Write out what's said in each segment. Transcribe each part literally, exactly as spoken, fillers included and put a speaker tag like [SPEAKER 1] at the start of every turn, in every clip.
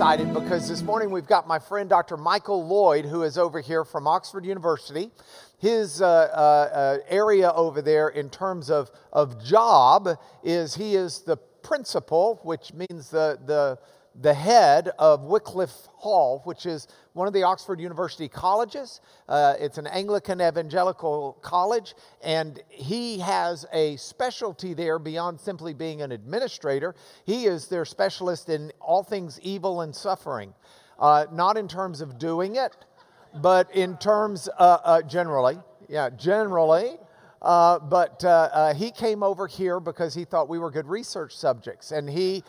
[SPEAKER 1] excited because this morning we've got my friend Doctor Michael Lloyd, who is over here from Oxford University. His uh, uh, uh, area over there in terms of, of job is he is the principal, which means the, the, the head of Wycliffe Hall, which is one of the Oxford University colleges. Uh, it's an Anglican evangelical college, and he has a specialty there beyond simply being an administrator. He is their specialist in all things evil and suffering, uh, not in terms of doing it, but in terms uh, uh, generally, yeah, generally. Uh, but uh, uh, he came over here because he thought we were good research subjects, and he.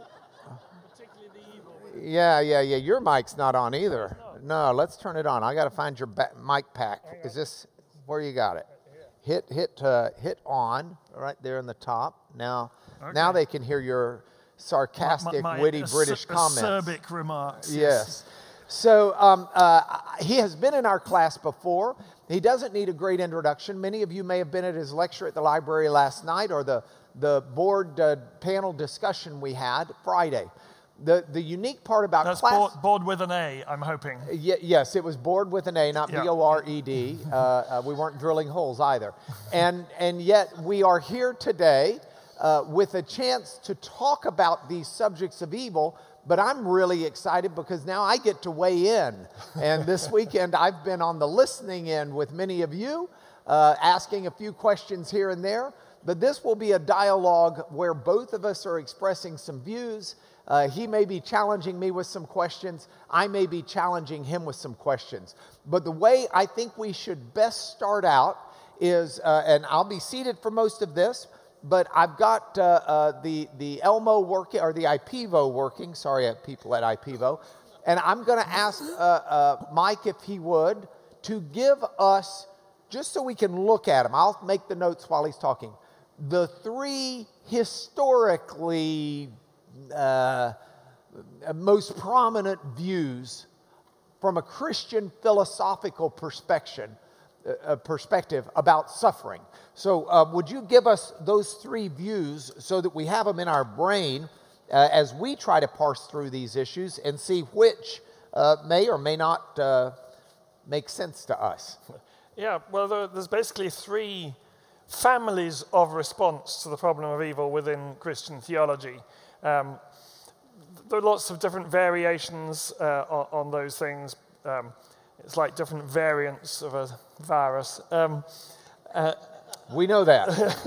[SPEAKER 1] Yeah, yeah, yeah. Your mic's not on either. No, let's turn it on. I got to find your ba- mic pack. Is this where you got it? Hit, hit, uh, hit on right there in the top. Now, okay. Now they can hear your sarcastic, my, my, witty ac- British comments.
[SPEAKER 2] Acerbic remarks.
[SPEAKER 1] Yes. yes. So um, uh, he has been in our class before. He doesn't need a great introduction. Many of you may have been at his lecture at the library last night, or the the board uh, panel discussion we had Friday. The the unique part about
[SPEAKER 2] That's
[SPEAKER 1] class...
[SPEAKER 2] Bored, bored with an A, I'm hoping.
[SPEAKER 1] Y- yes, it was bored with an A, not yeah. B O R E D. Uh, uh, we weren't drilling holes either. And, and yet we are here today uh, with a chance to talk about these subjects of evil, but I'm really excited because now I get to weigh in. And this weekend I've been on the listening end with many of you, uh, asking a few questions here and there. But this will be a dialogue where both of us are expressing some views. Uh, he may be challenging me with some questions. I may be challenging him with some questions. But the way I think we should best start out is, uh, and I'll be seated for most of this, but I've got uh, uh, the, the Elmo working, or the IPEVO working. Sorry, I have people at IPEVO. And I'm going to ask uh, uh, Mike, if he would, to give us, just so we can look at him, I'll make the notes while he's talking, the three historically Uh, most prominent views from a Christian philosophical perspective, uh, perspective about suffering. So uh, would you give us those three views so that we have them in our brain uh, as we try to parse through these issues and see which uh, may or may not uh, make sense to us?
[SPEAKER 2] Yeah, well, there, there's basically three families of response to the problem of evil within Christian theology. Um, there are lots of different variations uh, on, on those things. Um, it's like different variants of a virus. Um, uh,
[SPEAKER 1] we know that.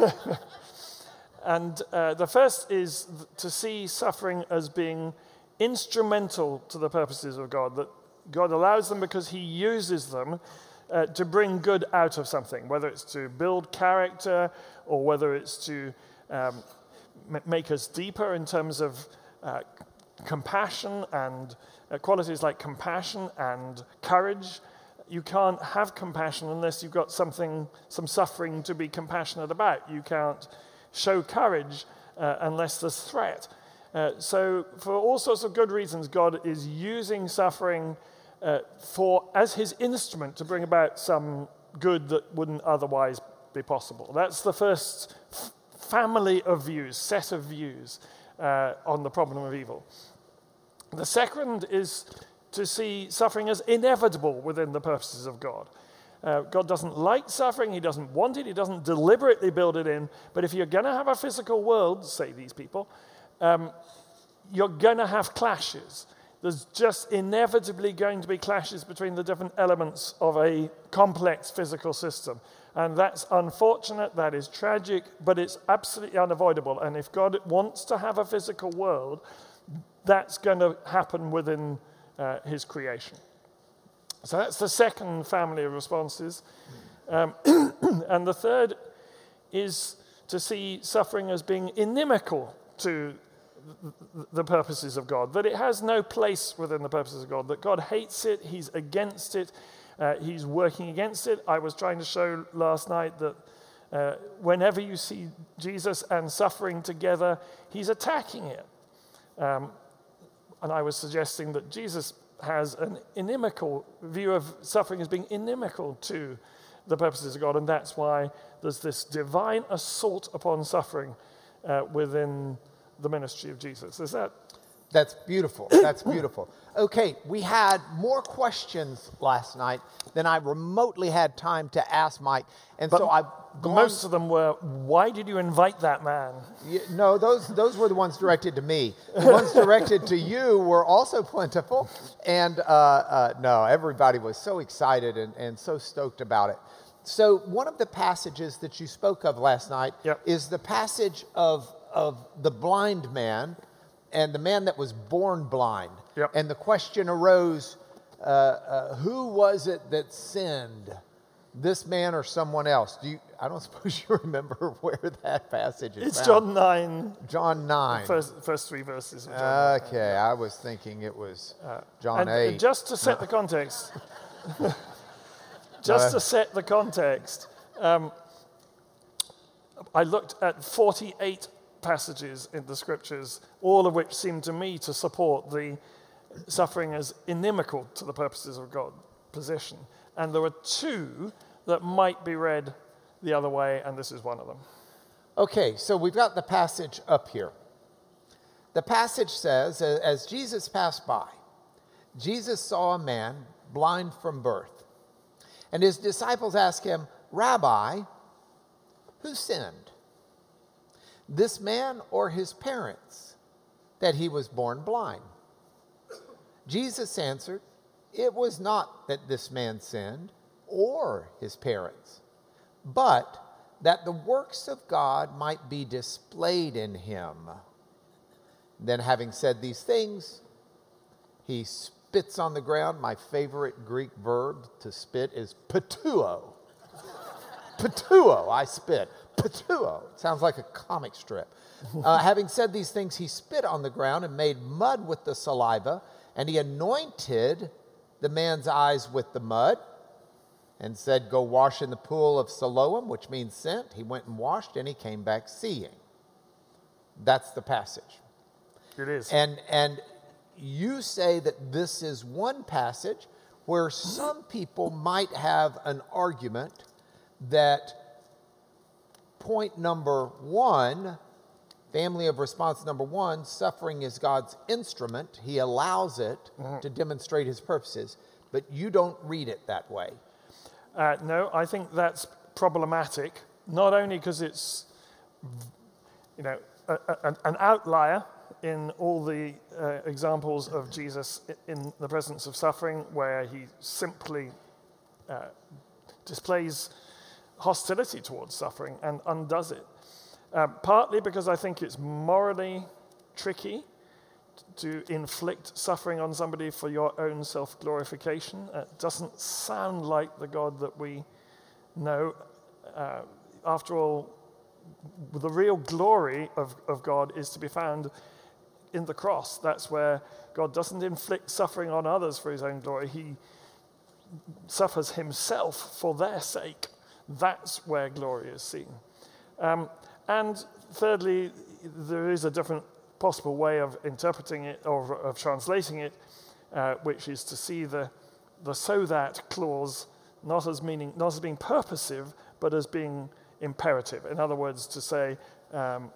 [SPEAKER 2] And uh, the first is th- to see suffering as being instrumental to the purposes of God, that God allows them because he uses them uh, to bring good out of something, whether it's to build character or whether it's to um, make us deeper in terms of uh, compassion and uh, qualities like compassion and courage. You can't have compassion unless you've got something, some suffering to be compassionate about. You can't show courage uh, unless there's threat. Uh, so for all sorts of good reasons, God is using suffering uh, for as his instrument to bring about some good that wouldn't otherwise be possible. That's the first f- family of views, set of views uh, on the problem of evil. The second is to see suffering as inevitable within the purposes of God. Uh, God doesn't like suffering, he doesn't want it, he doesn't deliberately build it in, but if you're going to have a physical world, say these people, um, you're going to have clashes. There's just inevitably going to be clashes between the different elements of a complex physical system. And that's unfortunate, that is tragic, but it's absolutely unavoidable. And if God wants to have a physical world, that's going to happen within uh, his creation. So that's the second family of responses. Um, and the third is to see suffering as being inimical to the purposes of God, that it has no place within the purposes of God, that God hates it, he's against it, Uh, he's working against it. I was trying to show last night that uh, whenever you see Jesus and suffering together, he's attacking it. Um, and I was suggesting that Jesus has an inimical view of suffering as being inimical to the purposes of God, and that's why there's this divine assault upon suffering uh, within the ministry of Jesus. Is that
[SPEAKER 1] That's beautiful. That's beautiful. Okay, we had more questions last night than I remotely had time to ask Mike. And
[SPEAKER 2] but
[SPEAKER 1] so I've gone...
[SPEAKER 2] Most of them were, why did you invite that man?
[SPEAKER 1] Yeah, no, those those were the ones directed to me. The ones directed to you were also plentiful. And uh, uh, no, everybody was so excited and, and so stoked about it. So one of the passages that you spoke of last night
[SPEAKER 2] yep.
[SPEAKER 1] is the passage of, of the blind man and the man that was born blind.
[SPEAKER 2] Yep.
[SPEAKER 1] And the question arose, uh, uh, who was it that sinned, this man or someone else? Do you? I don't suppose you remember where that passage is
[SPEAKER 2] It's
[SPEAKER 1] found.
[SPEAKER 2] John nine.
[SPEAKER 1] John nine.
[SPEAKER 2] First, first three verses. Of John
[SPEAKER 1] okay,
[SPEAKER 2] nine.
[SPEAKER 1] I was thinking it was
[SPEAKER 2] Uh,
[SPEAKER 1] John
[SPEAKER 2] and,
[SPEAKER 1] eight.
[SPEAKER 2] And just to set the context, just to set the context, um, I looked at forty-eight passages in the scriptures, all of which seem to me to support the suffering as inimical to the purposes of God position. And there were two that might be read the other way, and this is one of them.
[SPEAKER 1] Okay, so we've got the passage up here. The passage says, as Jesus passed by, Jesus saw a man blind from birth. And his disciples asked him, Rabbi, who sinned, this man or his parents, that he was born blind? Jesus answered, it was not that this man sinned or his parents, but that the works of God might be displayed in him. Then having said these things, he spits on the ground. My favorite Greek verb to spit is patuo. Patuo, I spit. Patuo. It sounds like a comic strip. Uh, having said these things, he spit on the ground and made mud with the saliva, and he anointed the man's eyes with the mud and said, go wash in the pool of Siloam, which means sent. He went and washed, and he came back seeing. That's the passage.
[SPEAKER 2] It is.
[SPEAKER 1] And, and you say that this is one passage where some people might have an argument that point number one, family of response number one, suffering is God's instrument. He allows it mm-hmm. to demonstrate his purposes, but you don't read it that way.
[SPEAKER 2] Uh, no, I think that's problematic, not only because it's, you know, a, a, an outlier in all the uh, examples of Jesus in the presence of suffering, where he simply uh, displays hostility towards suffering and undoes it. Uh, partly because I think it's morally tricky to inflict suffering on somebody for your own self-glorification. It doesn't sound like the God that we know. Uh, after all, the real glory of, of God is to be found in the cross. That's where God doesn't inflict suffering on others for his own glory. He suffers himself for their sake. That's where glory is seen. Um, and thirdly, there is a different possible way of interpreting it or of translating it, uh, which is to see the, the so that clause not as meaning, not as being purposive, but as being imperative. In other words, to say, um,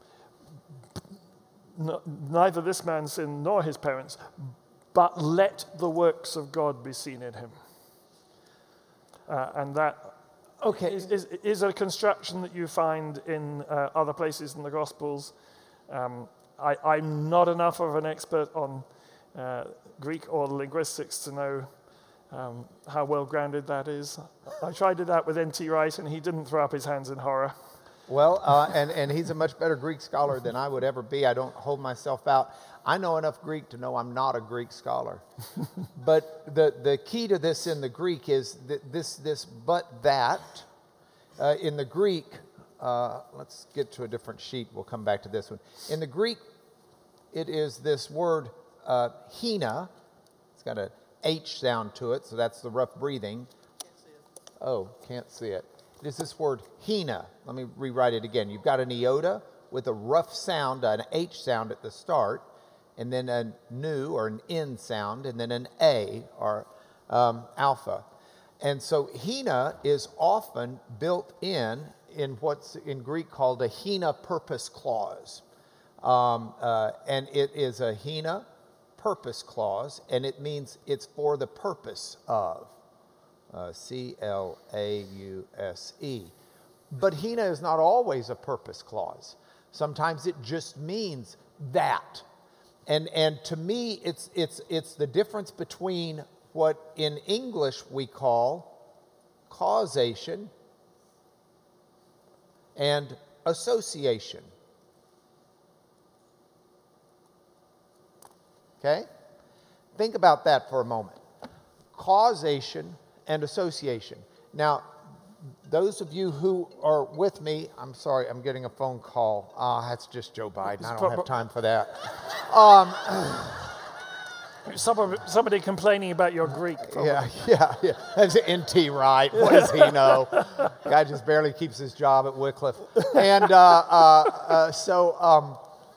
[SPEAKER 2] n- neither this man sinned nor his parents, but let the works of God be seen in him. Uh, and that okay. is, is, is a construction that you find in uh, other places in the Gospels. Um, I, I'm not enough of an expert on uh, Greek or linguistics to know um, how well-grounded that is. I tried it out with N T Wright, and he didn't throw up his hands in horror.
[SPEAKER 1] Well, uh, and, and he's a much better Greek scholar than I would ever be. I don't hold myself out. I know enough Greek to know I'm not a Greek scholar. But the, the key to this in the Greek is that this, this but that. Uh, in the Greek, uh, let's get to a different sheet. We'll come back to this one. In the Greek, it is this word uh, hina. It's got an H sound to it, so that's the rough breathing.
[SPEAKER 3] Can't see it.
[SPEAKER 1] Oh, can't see it. It is this word hina. Let me rewrite it again. You've got an iota with a rough sound, an H sound at the start, and then a nu or an N sound, and then an A or um, alpha. And so hina is often built in in what's in Greek called a hina purpose clause. Um, uh, and it is a hina purpose clause, and it means it's for the purpose of. Uh, C L A U S E. But hina is not always a purpose clause. Sometimes it just means that. And, and to me, it's, it's, it's the difference between what in English we call causation and association. Okay? Think about that for a moment. Causation and association. Now, those of you who are with me, I'm sorry, I'm getting a phone call. Ah, that's just Joe Biden. I don't have time for that. Um,
[SPEAKER 2] somebody, somebody complaining about your Greek. Probably.
[SPEAKER 1] Yeah, yeah, yeah. That's N T Wright. What does he know? Guy just barely keeps his job at Wycliffe. And uh, uh, uh, so, um,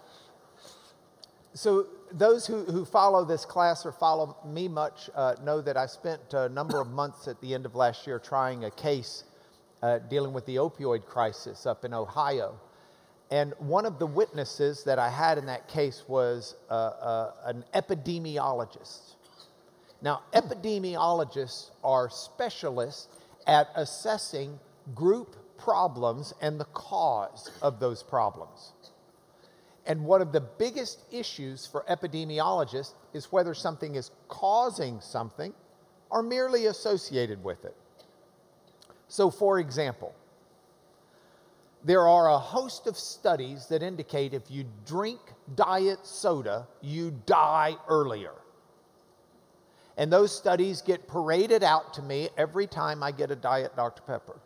[SPEAKER 1] so those who, who follow this class or follow me much uh, know that I spent a number of months at the end of last year trying a case uh, dealing with the opioid crisis up in Ohio. And one of the witnesses that I had in that case was uh, uh, an epidemiologist. Now, epidemiologists are specialists at assessing group problems and the cause of those problems. And one of the biggest issues for epidemiologists is whether something is causing something or merely associated with it. So, for example, there are a host of studies that indicate if you drink diet soda, you die earlier. And those studies get paraded out to me every time I get a Diet Doctor Pepper.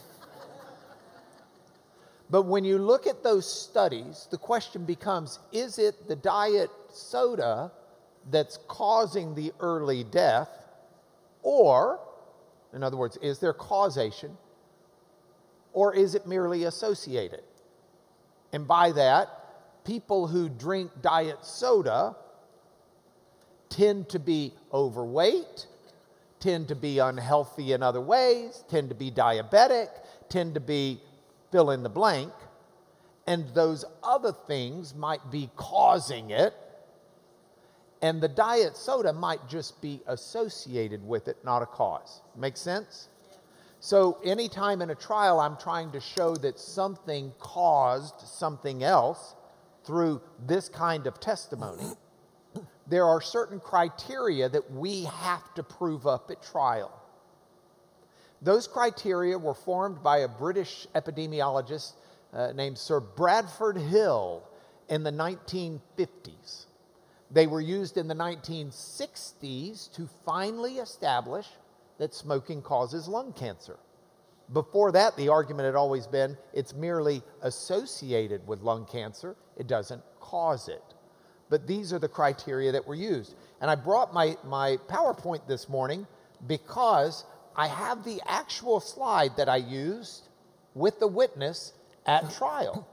[SPEAKER 1] But when you look at those studies, the question becomes, is it the diet soda that's causing the early death? Or, in other words, is there causation? Or is it merely associated? And by that, people who drink diet soda tend to be overweight, tend to be unhealthy in other ways, tend to be diabetic, tend to be fill in the blank, and those other things might be causing it, and the diet soda might just be associated with it, not a cause. Make sense? So anytime in a trial I'm trying to show that something caused something else through this kind of testimony, there are certain criteria that we have to prove up at trial. Those criteria were formed by a British epidemiologist uh, named Sir Bradford Hill in the nineteen fifties. They were used in the nineteen sixties to finally establish that smoking causes lung cancer. Before that, the argument had always been it's merely associated with lung cancer. It doesn't cause it. But these are the criteria that were used. And I brought my, my PowerPoint this morning because I have the actual slide that I used with the witness at trial.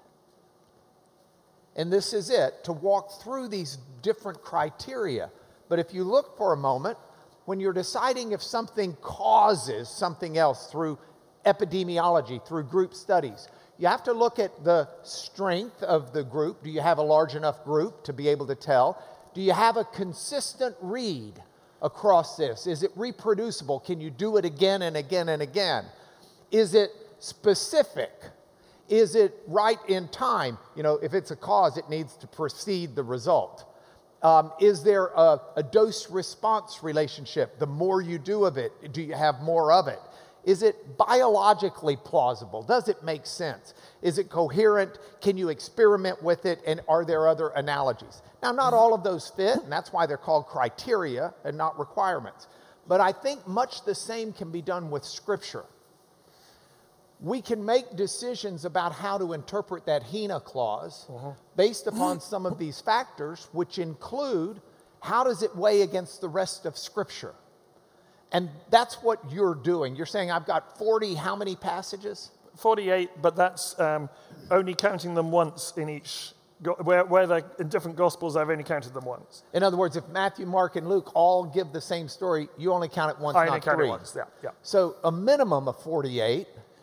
[SPEAKER 1] And this is it, to walk through these different criteria. But if you look for a moment, when you're deciding if something causes something else through epidemiology, through group studies, you have to look at the strength of the group. Do you have a large enough group to be able to tell? Do you have a consistent read across this? Is it reproducible? Can you do it again and again and again? Is it specific? Is it right in time? You know, if it's a cause, it needs to precede the result. Um, is there a, a dose-response relationship? The more you do of it, do you have more of it? Is it biologically plausible? Does it make sense? Is it coherent? Can you experiment with it? And are there other analogies? Now, not all of those fit, and that's why they're called criteria and not requirements. But I think much the same can be done with Scripture. We can make decisions about how to interpret that hina clause uh-huh. based upon some of these factors, which include how does it weigh against the rest of Scripture? And that's what you're doing. You're saying, I've got forty, how many passages?
[SPEAKER 2] forty-eight, but that's um, only counting them once in each, go- where, where they're in different Gospels, I've only counted them once.
[SPEAKER 1] In other words, if Matthew, Mark, and Luke all give the same story, you only count it once,
[SPEAKER 2] I
[SPEAKER 1] not
[SPEAKER 2] only count
[SPEAKER 1] three.
[SPEAKER 2] it once, yeah, yeah.
[SPEAKER 1] So a minimum of forty-eight.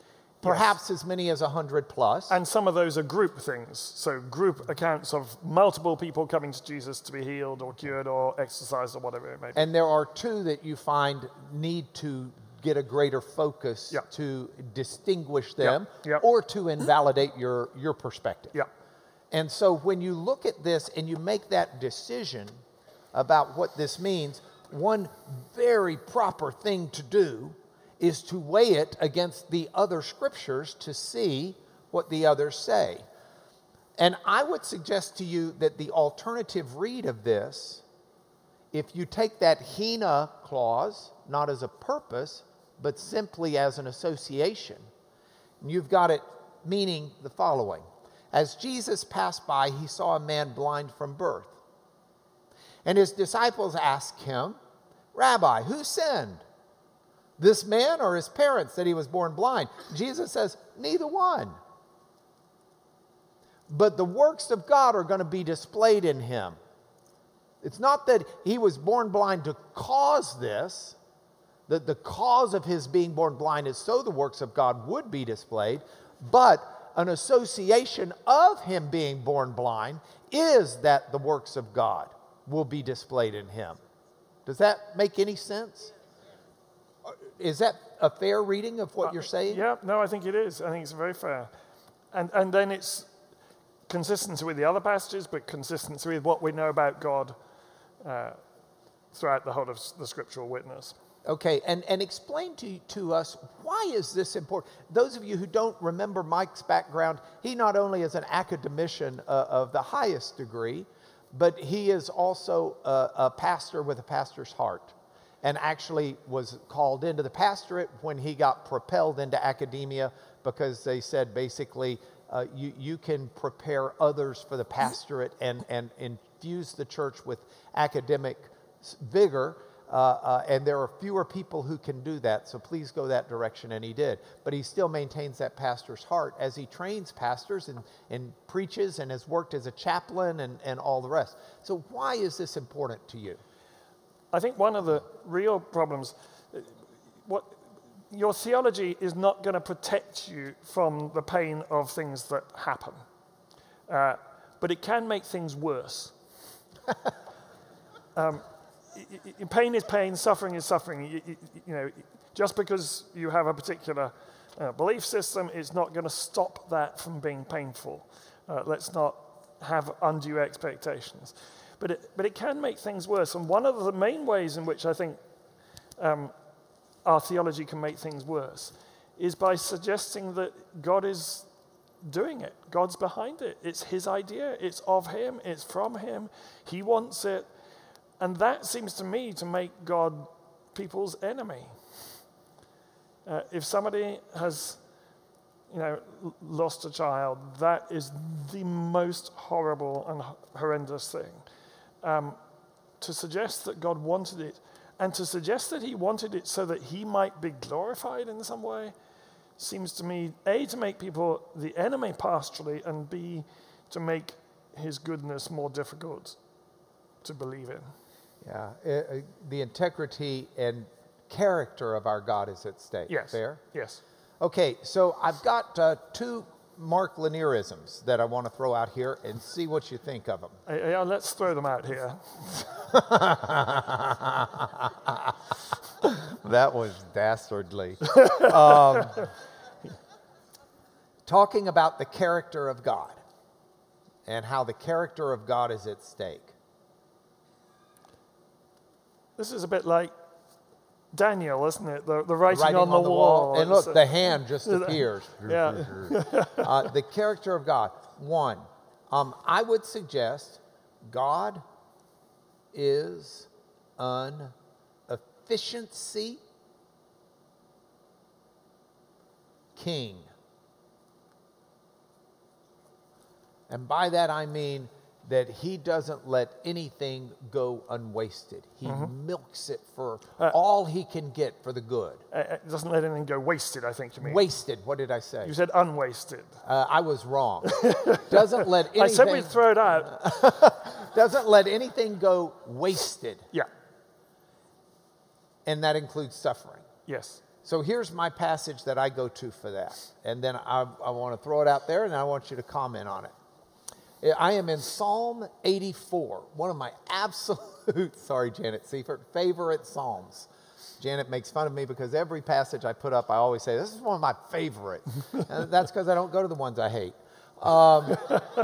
[SPEAKER 1] perhaps yes. as many as one hundred plus.
[SPEAKER 2] And some of those are group things. So group accounts of multiple people coming to Jesus to be healed or cured or exorcised or whatever it may be.
[SPEAKER 1] And there are two that you find need to get a greater focus
[SPEAKER 2] yep.
[SPEAKER 1] to distinguish them
[SPEAKER 2] yep. Yep.
[SPEAKER 1] or to invalidate your, your perspective.
[SPEAKER 2] Yep.
[SPEAKER 1] And so when you look at this and you make that decision about what this means, one very proper thing to do is to weigh it against the other scriptures to see what the others say. And I would suggest to you that the alternative read of this, if you take that hina clause, not as a purpose, but simply as an association, you've got it meaning the following. As Jesus passed by, he saw a man blind from birth. And his disciples asked him, Rabbi, who sinned? This man or his parents that he was born blind? Jesus says, neither one. But the works of God are going to be displayed in him. It's not that he was born blind to cause this. That the cause of his being born blind is so the works of God would be displayed, but an association of him being born blind is that the works of God will be displayed in him. Does that make any sense? Is that a fair reading of what uh, you're saying?
[SPEAKER 2] Yeah, no, I think it is. I think it's very fair. And, and then it's consistency with the other passages, but consistency with what we know about God uh, throughout the whole of the scriptural witness.
[SPEAKER 1] Okay, and, and explain to, to us, why is this important? Those of you who don't remember Mike's background, he not only is an academician uh, of the highest degree, but he is also a, a pastor with a pastor's heart, and actually was called into the pastorate when he got propelled into academia, because they said basically uh, you, you can prepare others for the pastorate and, and infuse the church with academic vigor. Uh, uh, and there are fewer people who can do that, so please go that direction, and he did. But he still maintains that pastor's heart as he trains pastors and, and preaches and has worked as a chaplain and, and all the rest. So why is this important to you?
[SPEAKER 2] I think one of the real problems, what your theology is not going to protect you from the pain of things that happen, uh, but it can make things worse. um, Pain is pain, suffering is suffering. You, you, you know, just because you have a particular uh, belief system, it's not going to stop that from being painful. Uh, let's not have undue expectations. But it, but it can make things worse. And one of the main ways in which I think um, our theology can make things worse is by suggesting that God is doing it. God's behind it. It's his idea. It's of him. It's from him. He wants it. And that seems to me to make God people's enemy. Uh, if somebody has, you know, lost a child, that is the most horrible and horrendous thing. Um, to suggest that God wanted it, and to suggest that he wanted it so that he might be glorified in some way, seems to me, A, to make people the enemy pastorally, and B, to make his goodness more difficult to believe in.
[SPEAKER 1] Yeah, uh, the integrity and character of our God is at stake.
[SPEAKER 2] Yes.
[SPEAKER 1] Fair?
[SPEAKER 2] Yes.
[SPEAKER 1] Okay, so I've got uh, two Mark Lanierisms that I want to throw out here and see what you think of them.
[SPEAKER 2] Uh, yeah, let's throw them out here.
[SPEAKER 1] That was dastardly. um, talking about the character of God and how the character of God is at stake.
[SPEAKER 2] This is a bit like Daniel, isn't it? The, the writing,
[SPEAKER 1] writing
[SPEAKER 2] on, the,
[SPEAKER 1] on the
[SPEAKER 2] wall.
[SPEAKER 1] wall. And look, the hand just appears.
[SPEAKER 2] Yeah.
[SPEAKER 1] uh, the character of God. One, um, I would suggest God is an efficiency king. And by that I mean that he doesn't let anything go unwasted. He mm-hmm. milks it for uh, all he can get for the good.
[SPEAKER 2] Uh, doesn't let anything go wasted, I think you mean.
[SPEAKER 1] Wasted, what did I say?
[SPEAKER 2] You said unwasted.
[SPEAKER 1] Uh, I was wrong. Doesn't let anything...
[SPEAKER 2] I said we'd throw it out.
[SPEAKER 1] Doesn't let anything go wasted.
[SPEAKER 2] Yeah.
[SPEAKER 1] And that includes suffering.
[SPEAKER 2] Yes.
[SPEAKER 1] So here's my passage that I go to for that. And then I, I want to throw it out there, and I want you to comment on it. I am in Psalm eighty-four, one of my absolute, sorry, Janet Seifert, favorite Psalms. Janet makes fun of me because every passage I put up, I always say, this is one of my favorite. And that's because I don't go to the ones I hate. Um,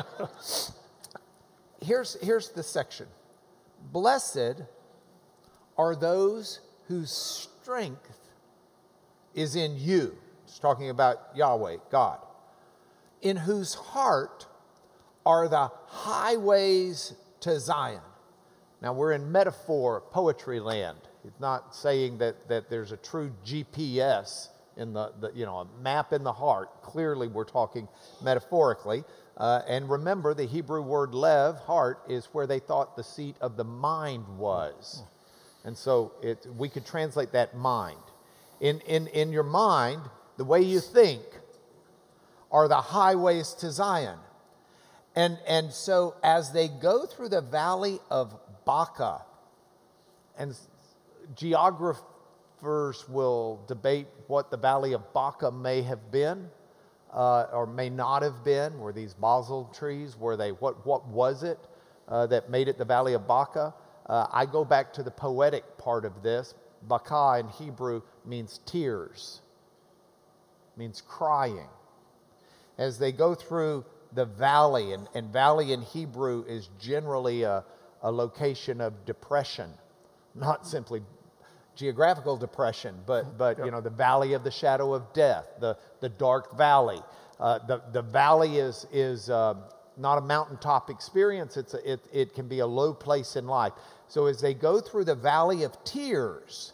[SPEAKER 1] here's, here's the section. Blessed are those whose strength is in you. It's talking about Yahweh, God. In whose heart are the highways to Zion. Now we're in metaphor, poetry land. It's not saying that, that there's a true G P S in the, the, you know, a map in the heart. Clearly we're talking metaphorically. Uh, and remember, the Hebrew word lev, heart, is where they thought the seat of the mind was. And so it, we could translate that mind. In, in, in your mind, the way you think are the highways to Zion. And, and so as they go through the valley of Baca, and geographers will debate what the valley of Baca may have been, uh, or may not have been. Were these basil trees? Were they, what, what was it uh, that made it the valley of Baca? Uh, I go back to the poetic part of this. Baca in Hebrew means tears, means crying. As they go through the valley, and, and valley in Hebrew is generally a, a location of depression, not simply geographical depression, but, but yep. you know, the valley of the shadow of death, the, the dark valley. Uh, the, the valley is, is uh, not a mountaintop experience. It's a, it, it can be a low place in life. So as they go through the valley of tears,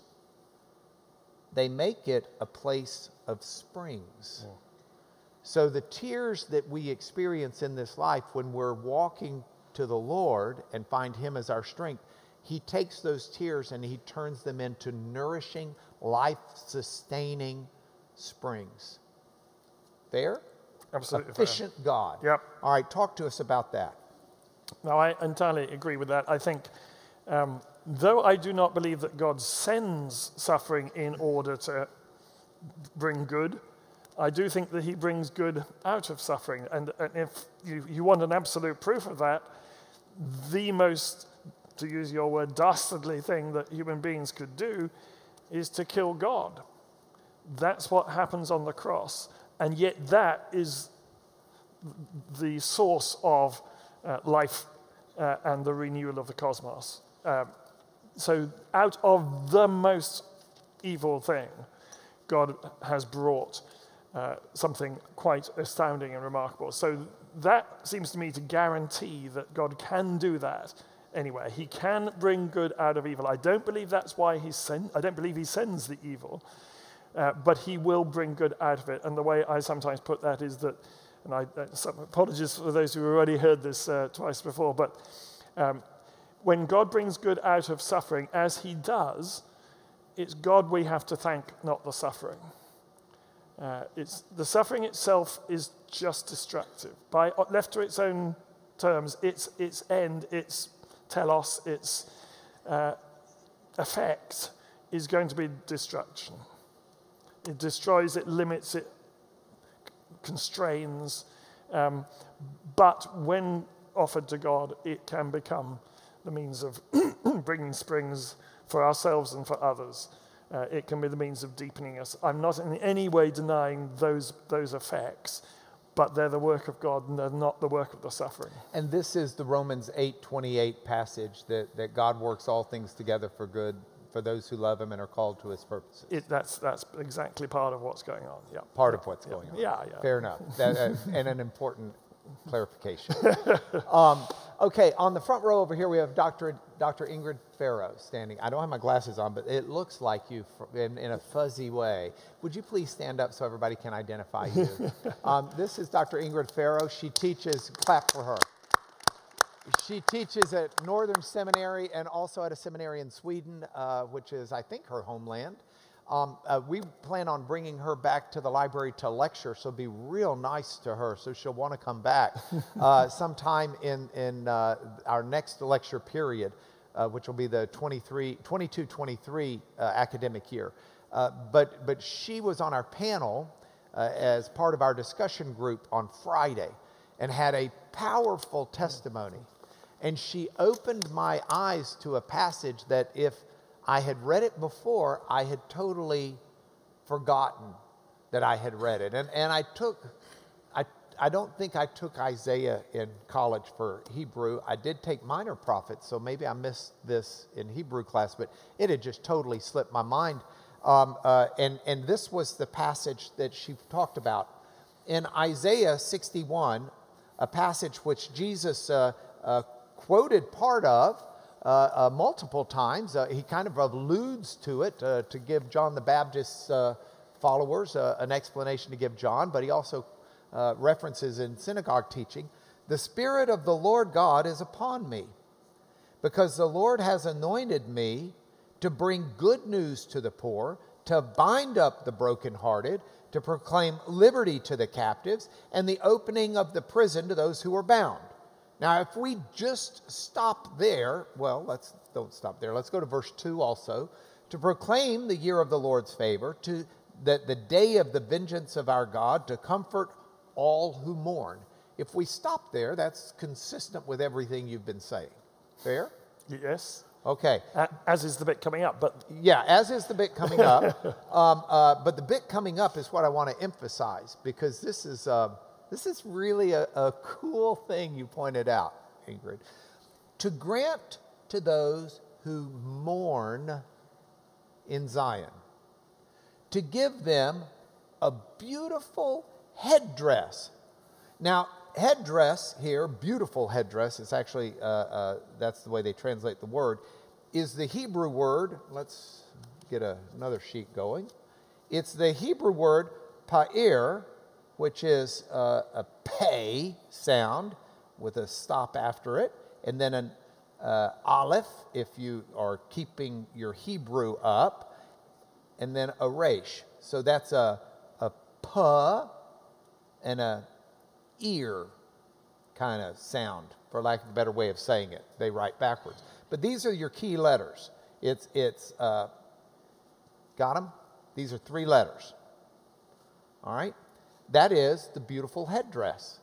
[SPEAKER 1] they make it a place of springs. Yeah. So the tears that we experience in this life when we're walking to the Lord and find Him as our strength, He takes those tears and He turns them into nourishing, life-sustaining springs. Fair?
[SPEAKER 2] Absolutely
[SPEAKER 1] Efficient
[SPEAKER 2] fair.
[SPEAKER 1] God.
[SPEAKER 2] Yep.
[SPEAKER 1] All right, talk to us about that.
[SPEAKER 2] No, I entirely agree with that. I think, um, though I do not believe that God sends suffering in order to bring good, I do think that He brings good out of suffering. And, and if you, you want an absolute proof of that, the most, to use your word, dastardly thing that human beings could do is to kill God. That's what happens on the cross. And yet that is the source of uh, life uh, and the renewal of the cosmos. Um, so out of the most evil thing, God has brought uh, something quite astounding and remarkable. So that seems to me to guarantee that God can do that anyway. He can bring good out of evil. I don't believe that's why he sent, I don't believe he sends the evil, uh, but he will bring good out of it. And the way I sometimes put that is that, and I uh, some apologies for those who already heard this uh, twice before, but um, when God brings good out of suffering, as he does, it's God we have to thank, not the suffering. Uh, it's, the suffering itself is just destructive. By left to its own terms, its, its end, its telos, its uh, effect is going to be destruction. It destroys, it limits, it constrains. Um, but when offered to God, it can become the means of bringing springs for ourselves and for others. Uh, it can be the means of deepening us. I'm not in any way denying those, those effects, but they're the work of God and they're not the work of the suffering.
[SPEAKER 1] And this is the Romans eight twenty-eight passage that, that God works all things together for good for those who love him and are called to his purposes.
[SPEAKER 2] It, that's, that's exactly part of what's going on. Yeah.
[SPEAKER 1] Part of what's going
[SPEAKER 2] yeah.
[SPEAKER 1] on.
[SPEAKER 2] Yeah, yeah.
[SPEAKER 1] Fair enough. That, uh, and an important clarification. um, okay, on the front row over here, we have Doctor Doctor Ingrid Farrow standing. I don't have my glasses on, but it looks like you in, in a fuzzy way. Would you please stand up so everybody can identify you? um, this is Doctor Ingrid Farrow. She teaches, clap for her. She teaches at Northern Seminary and also at a seminary in Sweden, uh, which is, I think, her homeland. Um, uh, we plan on bringing her back to the library to lecture, so be real nice to her so she'll want to come back uh, sometime in, in uh, our next lecture period, uh, which will be the twenty-two twenty-three uh, academic year. Uh, but, but she was on our panel uh, as part of our discussion group on Friday and had a powerful testimony. And she opened my eyes to a passage that if I had read it before, I had totally forgotten that I had read it. And, and I took, I, I don't think I took Isaiah in college for Hebrew. I did take Minor Prophets, so maybe I missed this in Hebrew class, but it had just totally slipped my mind. Um, uh, and, and this was the passage that she talked about. In Isaiah sixty-one, a passage which Jesus uh, uh, quoted part of uh, uh, multiple times. Uh, he kind of alludes to it uh, to give John the Baptist's uh, followers uh, an explanation to give John, but he also uh, references in synagogue teaching, "The Spirit of the Lord God is upon me, because the Lord has anointed me to bring good news to the poor, to bind up the brokenhearted, to proclaim liberty to the captives, and the opening of the prison to those who are bound." Now, if we just stop there, well, let's don't stop there. Let's go to verse two also. "To proclaim the year of the Lord's favor, to that the day of the vengeance of our God, to comfort all who mourn." If we stop there, that's consistent with everything you've been saying. Fair?
[SPEAKER 2] Yes.
[SPEAKER 1] Okay.
[SPEAKER 2] Uh, as is the bit coming up, but
[SPEAKER 1] yeah, as is the bit coming up. um, uh, but the bit coming up is what I want to emphasize, because this is uh, this is really a, a cool thing you pointed out, Ingrid. To grant to those who mourn in Zion, to give them a beautiful headdress. Now, headdress here, beautiful headdress, it's actually, uh, uh, that's the way they translate the word, is the Hebrew word, let's get a, another sheet going. It's the Hebrew word pa'ir, which is uh, a pay sound with a stop after it, and then an uh, aleph if you are keeping your Hebrew up, and then a resh. So that's a, a pa and a ear kind of sound, for lack of a better way of saying it. They write backwards. But these are your key letters. It's, it's uh, got them? These are three letters. All right? That is the beautiful headdress.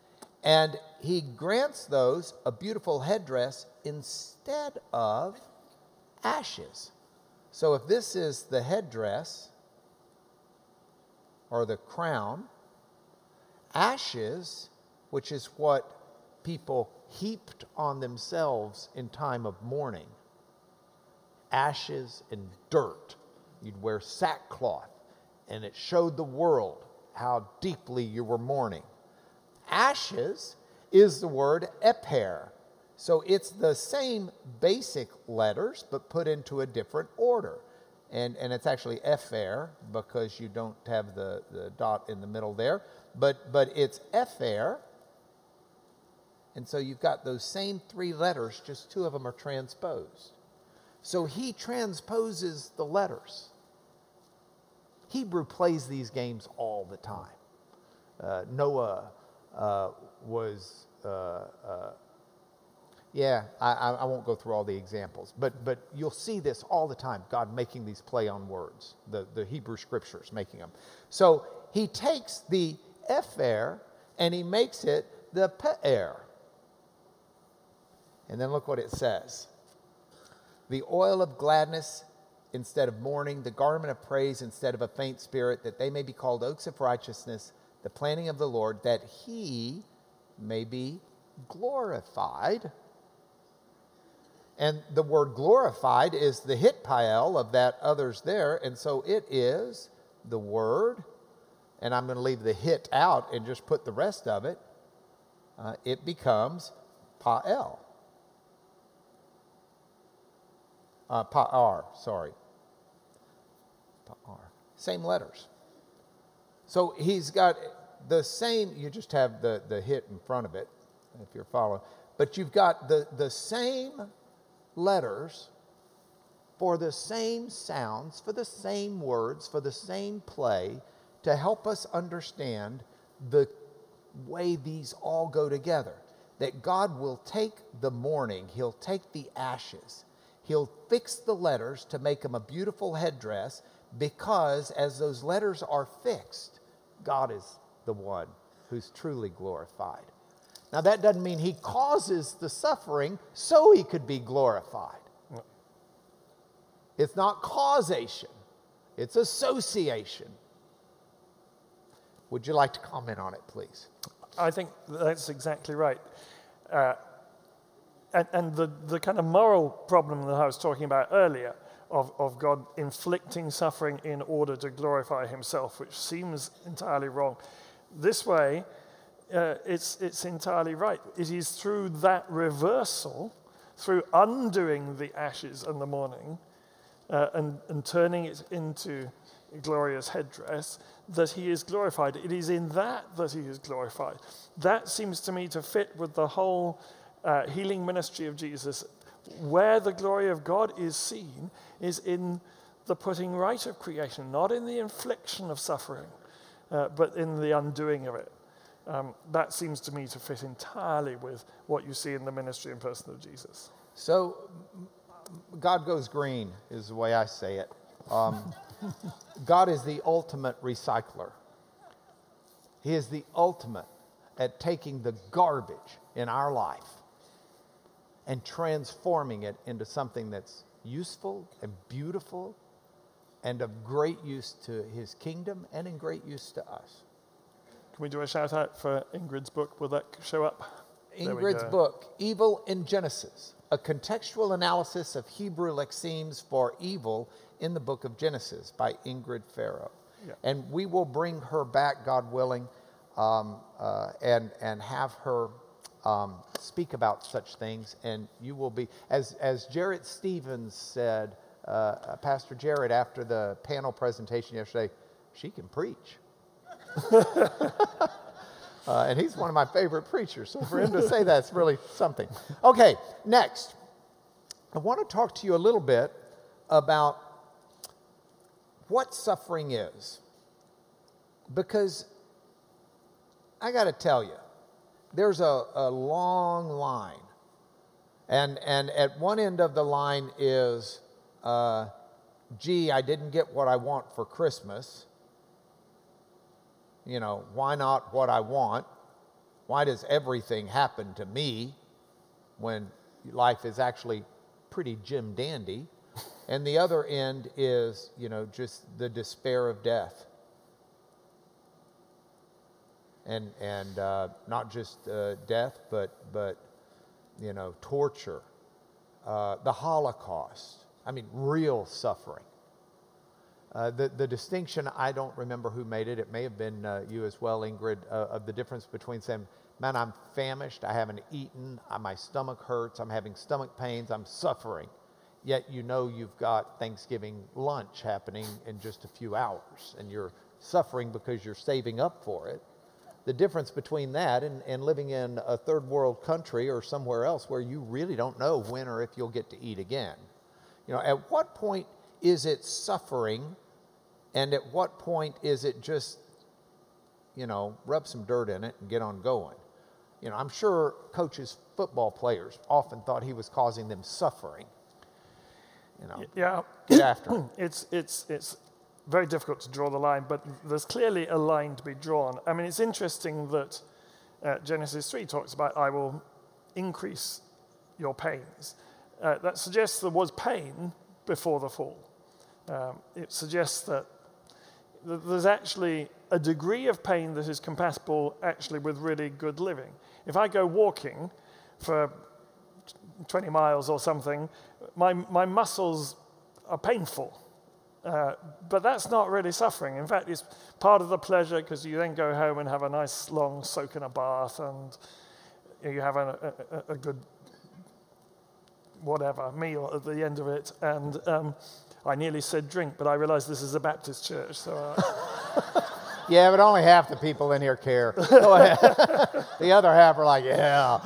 [SPEAKER 1] And he grants those a beautiful headdress instead of ashes. So if this is the headdress or the crown, ashes, which is what people heaped on themselves in time of mourning, ashes and dirt. You'd wear sackcloth, and it showed the world how deeply you were mourning. Ashes is the word eper. So it's the same basic letters, but put into a different order. And, and it's actually efer, because you don't have the, the dot in the middle there. But, but it's efer. And so you've got those same three letters, just two of them are transposed. So he transposes the letters. Hebrew plays these games all the time. Uh, Noah uh, was, uh, uh, yeah, I, I won't go through all the examples, but, but you'll see this all the time, God making these play on words, the, the Hebrew scriptures making them. So he takes the efer and he makes it the pe'er. And then look what it says. The oil of gladness instead of mourning, the garment of praise instead of a faint spirit, that they may be called oaks of righteousness, the planting of the Lord, that he may be glorified. And the word glorified is the hitpael of that others there, and so it is the word, and I'm going to leave the hit out and just put the rest of it, uh, it becomes pa'el. Uh, pa'ar, sorry. Pa'ar. Same letters. So he's got the same, you just have the, the hit in front of it, if you're following. But you've got the, the same letters for the same sounds, for the same words, for the same play, to help us understand the way these all go together. That God will take the mourning, he'll take the ashes, he'll fix the letters to make them a beautiful headdress, because as those letters are fixed, God is the one who's truly glorified. Now, that doesn't mean he causes the suffering so he could be glorified. No. It's not causation. It's association. Would you like to comment on it, please?
[SPEAKER 2] I think that's exactly right. Uh, and and the, the kind of moral problem that I was talking about earlier of, of God inflicting suffering in order to glorify himself, which seems entirely wrong. This way, uh, it's, it's entirely right. It is through that reversal, through undoing the ashes and the mourning uh, and, and turning it into a glorious headdress, that he is glorified. It is in that that he is glorified. That seems to me to fit with the whole uh, healing ministry of Jesus. Where the glory of God is seen is in the putting right of creation, not in the infliction of suffering, uh, but in the undoing of it. Um, that seems to me to fit entirely with what you see in the ministry and person of Jesus.
[SPEAKER 1] So, God goes green is the way I say it. Um, God is the ultimate recycler. He is the ultimate at taking the garbage in our life and transforming it into something that's useful and beautiful and of great use to his kingdom and in great use to us.
[SPEAKER 2] Can we do a shout out for Ingrid's book? Will that show up?
[SPEAKER 1] Ingrid's book, Evil in Genesis, a contextual analysis of Hebrew lexemes for evil in the book of Genesis by Ingrid Farrow. Yeah. And we will bring her back, God willing, um, uh, and, and have her um, speak about such things. And you will be, as, as Jarrett Stevens said, uh, Pastor Jarrett, after the panel presentation yesterday, she can preach. uh, and he's one of my favorite preachers. So for him to say that's really something. Okay, next. I want to talk to you a little bit about what suffering is. Because I got to tell you, there's a, a long line. And, and at one end of the line is, uh, gee, I didn't get what I want for Christmas. You know, why not what I want? Why does everything happen to me when life is actually pretty Jim Dandy? And the other end is, you know, just the despair of death. And and uh, not just uh, death, but, but, you know, torture, uh, the Holocaust. I mean, real suffering. Uh, the, the distinction, I don't remember who made it. It may have been uh, you as well, Ingrid, uh, of the difference between saying, man, I'm famished, I haven't eaten, uh, my stomach hurts, I'm having stomach pains, I'm suffering. Yet you know you've got Thanksgiving lunch happening in just a few hours, and you're suffering because you're saving up for it. The difference between that and, and living in a third world country or somewhere else where you really don't know when or if you'll get to eat again. You know, at what point is it suffering, and at what point is it just, you know, rub some dirt in it and get on going? You know, I'm sure coaches, football players often thought he was causing them suffering. You know,
[SPEAKER 2] yeah,
[SPEAKER 1] get after it.
[SPEAKER 2] It's, it's, it's very difficult to draw the line, but there's clearly a line to be drawn. I mean, it's interesting that uh, Genesis three talks about, I will increase your pains. Uh, that suggests there was pain before the fall. Um, it suggests that th- there's actually a degree of pain that is compatible actually with really good living. If I go walking for twenty miles or something, my, my muscles are painful. Uh, but that's not really suffering. In fact, it's part of the pleasure because you then go home and have a nice long soak in a bath and you have a, a, a good whatever meal at the end of it. And um, I nearly said drink, but I realized this is a Baptist church. So, uh...
[SPEAKER 1] yeah, but only half the people in here care. The other half are like, yeah.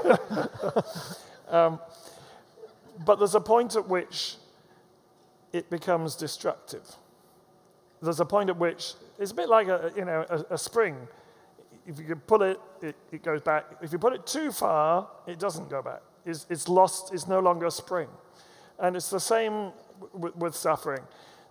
[SPEAKER 2] um, but there's a point at which it becomes destructive. There's a point at which it's a bit like a you know a, a spring. If you can pull it, it, it goes back. If you put it too far, it doesn't go back. It's, it's lost. It's no longer a spring. And it's the same w- with suffering.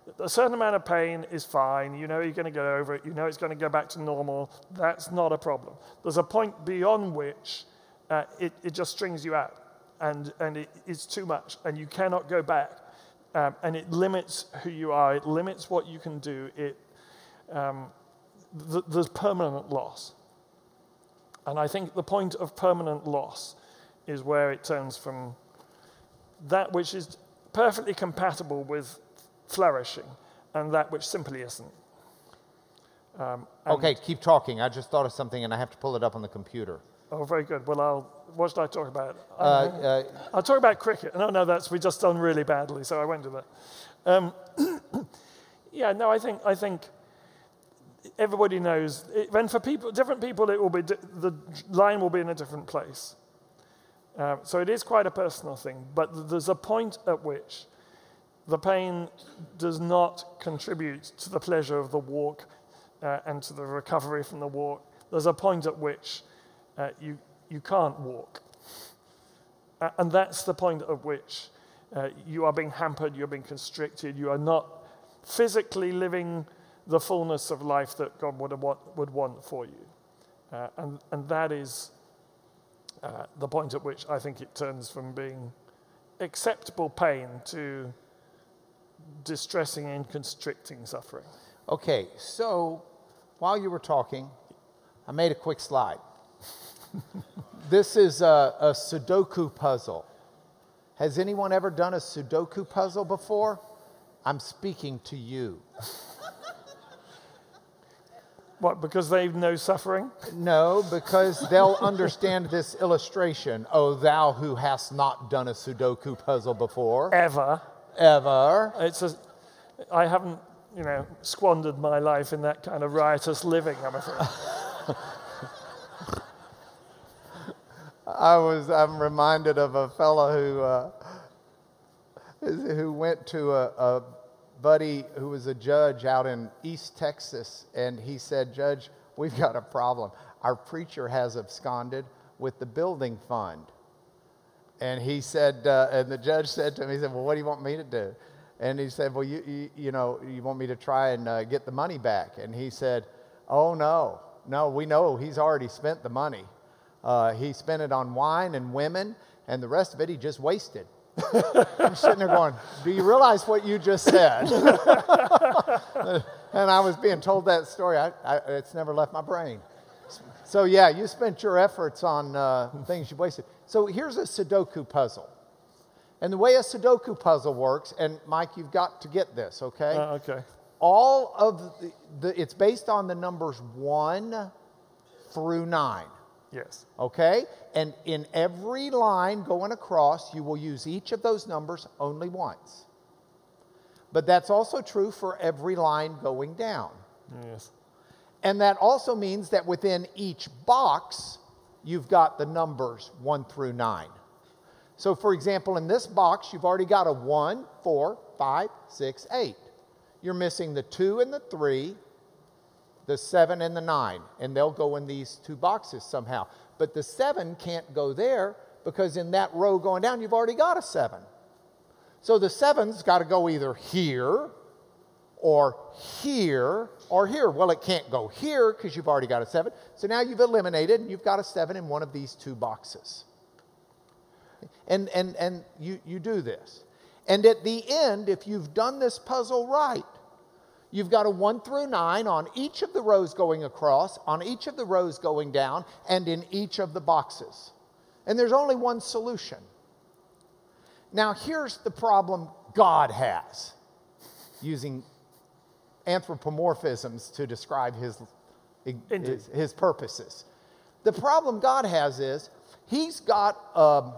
[SPEAKER 2] a certain amount of pain is fine. You know you're going to get over it. You know it's going to go back to normal. That's not a problem. There's a point beyond which uh, it, it just strings you out, and, and it, it's too much, and you cannot go back. Um, and it limits who you are. It limits what you can do. It um, th- there's permanent loss. And I think the point of permanent loss is where it turns from that which is perfectly compatible with flourishing and that which simply isn't. Um,
[SPEAKER 1] okay, keep talking. I just thought of something and I have to pull it up on the computer.
[SPEAKER 2] Oh, very good. Well, I'll, what should I talk about?
[SPEAKER 1] Uh, uh,
[SPEAKER 2] I'll talk about cricket. No, no, that's we just done really badly, so I won't do that. Um, yeah, no, I think I think everybody knows. It, and for people, different people, it will be di- the line will be in a different place. Uh, so it is quite a personal thing. But there's a point at which the pain does not contribute to the pleasure of the walk uh, and to the recovery from the walk. There's a point at which uh, you you can't walk, uh, and that's the point at which uh, you are being hampered, you're being constricted, you are not physically living the fullness of life that God would want, would want for you, uh, and and that is uh, the point at which I think it turns from being acceptable pain to distressing and constricting suffering.
[SPEAKER 1] Okay, so while you were talking, I made a quick slide. This is a, a Sudoku puzzle. Has anyone ever done a Sudoku puzzle before? I'm speaking to you.
[SPEAKER 2] What, because they know suffering?
[SPEAKER 1] No, because they'll understand this illustration. O thou who hast not done a Sudoku puzzle before.
[SPEAKER 2] Ever.
[SPEAKER 1] Ever.
[SPEAKER 2] It's a, I haven't, you know, squandered my life in that kind of riotous living, I'm afraid.
[SPEAKER 1] I was, I'm reminded of a fellow who, uh, who went to a, a buddy who was a judge out in East Texas, and he said, Judge, we've got a problem. Our preacher has absconded with the building fund. And he said, uh, and the judge said to him, he said, well, what do you want me to do? And he said, well, you, you, you know, you want me to try and uh, get the money back? And he said, oh, no, no, we know he's already spent the money. Uh, he spent it on wine and women, and the rest of it he just wasted. I'm sitting there going, do you realize what you just said? And I was being told that story. I, I, it's never left my brain. So, yeah, you spent your efforts on uh, things you wasted. So here's a Sudoku puzzle. And the way a Sudoku puzzle works, and Mike, you've got to get this, okay?
[SPEAKER 2] Uh, okay.
[SPEAKER 1] All of the, the, it's based on the numbers one through nine.
[SPEAKER 2] Yes.
[SPEAKER 1] Okay? And in every line going across, you will use each of those numbers only once. But that's also true for every line going down.
[SPEAKER 2] Yes.
[SPEAKER 1] And that also means that within each box, you've got the numbers one through nine. So, for example, in this box, you've already got a one, four, five, six, eight. You're missing the two and the three, the seven and the nine, and they'll go in these two boxes somehow. But the seven can't go there because in that row going down, you've already got a seven. So the seven's got to go either here or here or here. Well, it can't go here because you've already got a seven. So now you've eliminated and you've got a seven in one of these two boxes. And, and, and you, you do this. And at the end, if you've done this puzzle right, you've got a one through nine on each of the rows going across, on each of the rows going down, and in each of the boxes. And there's only one solution. Now, here's the problem God has, using anthropomorphisms to describe his, his, his purposes. The problem God has is he's got um,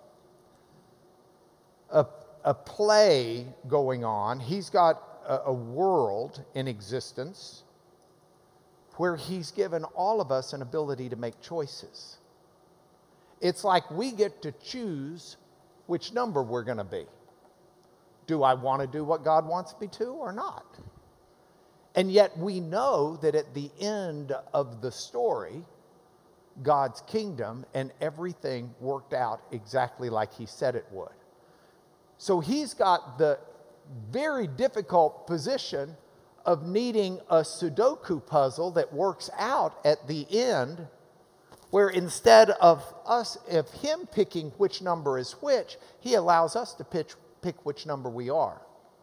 [SPEAKER 1] a, a play going on. He's got a, a world in existence where he's given all of us an ability to make choices. It's like we get to choose which number we're going to be. Do I want to do what God wants me to or not? And yet we know that at the end of the story, God's kingdom and everything worked out exactly like he said it would. So he's got the very difficult position of needing a Sudoku puzzle that works out at the end, where instead of us, of him picking which number is which, he allows us to pitch, pick which number we are.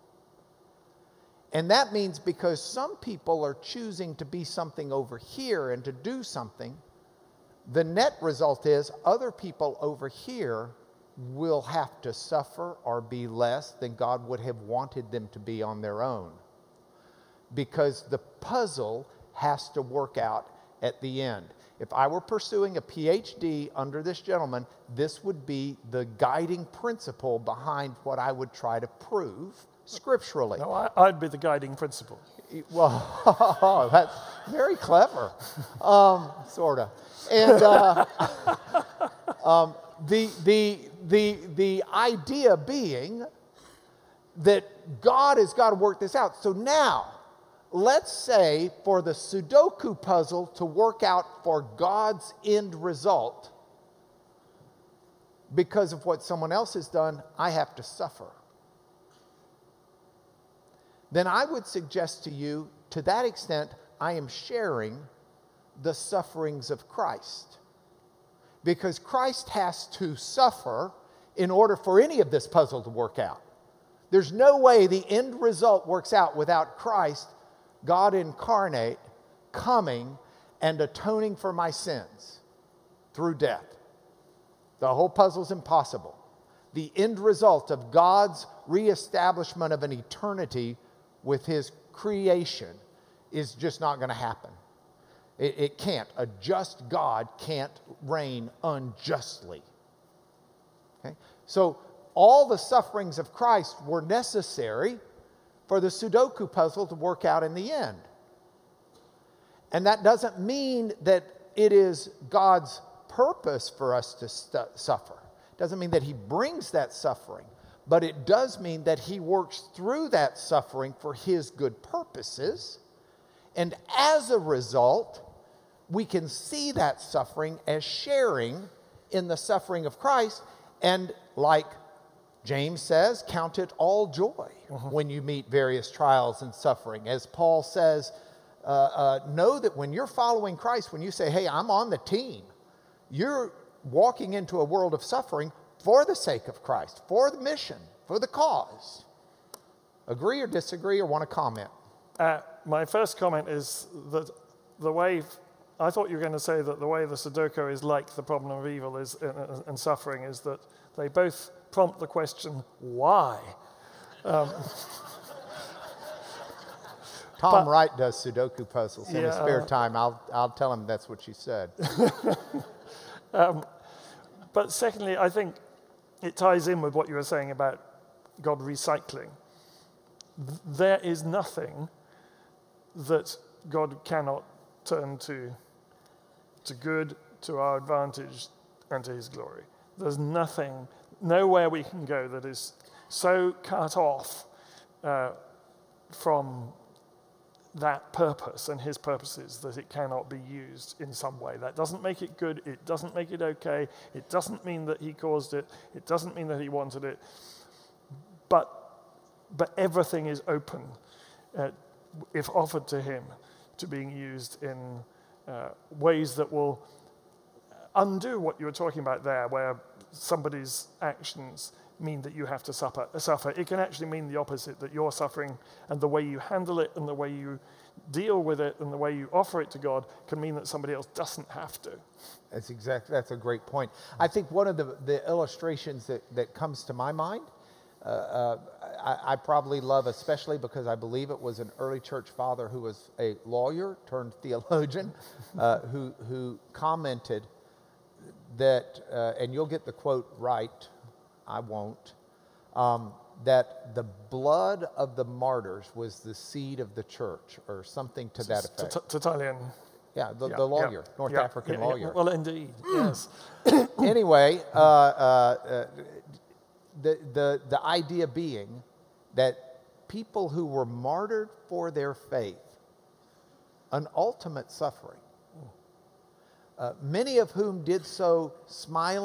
[SPEAKER 1] And that means because some people are choosing to be something over here and to do something, the net result is other people over here will have to suffer or be less than God would have wanted them to be on their own. Because the puzzle has to work out at the end. If I were pursuing a P H D under this gentleman, this would be the guiding principle behind what I would try to prove scripturally.
[SPEAKER 2] No, I, I'd be the guiding principle.
[SPEAKER 1] Well, that's very clever, um, sort of. And uh, um, the, the, the, the idea being that God has got to work this out. So now, let's say for the Sudoku puzzle to work out for God's end result, because of what someone else has done, I have to suffer. Then I would suggest to you, to that extent, I am sharing the sufferings of Christ. Because Christ has to suffer in order for any of this puzzle to work out. There's no way the end result works out without Christ, God incarnate, coming and atoning for my sins through death. The whole puzzle's impossible. The end result of God's reestablishment of an eternity with his creation is just not going to happen. It, it can't. A just God can't reign unjustly. Okay? So all the sufferings of Christ were necessary for the Sudoku puzzle to work out in the end. And that doesn't mean that it is God's purpose for us to stu- suffer. It doesn't mean that he brings that suffering. But it does mean that he works through that suffering for his good purposes. And as a result, we can see that suffering as sharing in the suffering of Christ. And like James says, count it all joy uh-huh. when you meet various trials and suffering. As Paul says, uh, uh, know that when you're following Christ, when you say, hey, I'm on the team, you're walking into a world of suffering for the sake of Christ, for the mission, for the cause. Agree or disagree or want to comment?
[SPEAKER 2] Uh, my first comment is that the way, I thought you were going to say that the way the Sudoku is like the problem of evil is uh, and suffering is that they both prompt the question, why? Um,
[SPEAKER 1] Tom
[SPEAKER 2] but,
[SPEAKER 1] Wright does Sudoku puzzles in
[SPEAKER 2] yeah,
[SPEAKER 1] his spare time. I'll, I'll tell him that's what you said.
[SPEAKER 2] um, but secondly, I think it ties in with what you were saying about God recycling. There is nothing that God cannot turn to, to good, to our advantage, and to his glory. There's nothing, nowhere we can go that is so cut off uh, from that purpose and his purposes that it cannot be used in some way. That doesn't make it good. It doesn't make it okay. It doesn't mean that he caused it. It doesn't mean that he wanted it. But, but everything is open, uh, if offered to him, to being used in uh, ways that will undo what you were talking about there, where somebody's actions mean that you have to suffer. suffer. It can actually mean the opposite, that you're suffering, and the way you handle it and the way you deal with it and the way you offer it to God can mean that somebody else doesn't have to.
[SPEAKER 1] That's exactly, that's a great point. I think one of the, the illustrations that, that comes to my mind, uh, uh, I, I probably love especially because I believe it was an early church father who was a lawyer turned theologian uh, who, who commented that, uh, and you'll get the quote right, I won't, um, that the blood of the martyrs was the seed of the church, or something to that effect.
[SPEAKER 2] Tertullian.
[SPEAKER 1] Yeah, the,
[SPEAKER 2] yeah,
[SPEAKER 1] the lawyer,
[SPEAKER 2] yeah,
[SPEAKER 1] North
[SPEAKER 2] yeah,
[SPEAKER 1] African
[SPEAKER 2] yeah,
[SPEAKER 1] lawyer.
[SPEAKER 2] Yeah, well, indeed, yes.
[SPEAKER 1] Anyway, uh, uh, uh, the, the, the idea being that people who were martyred for their faith, an ultimate suffering, uh, many of whom did so smiling,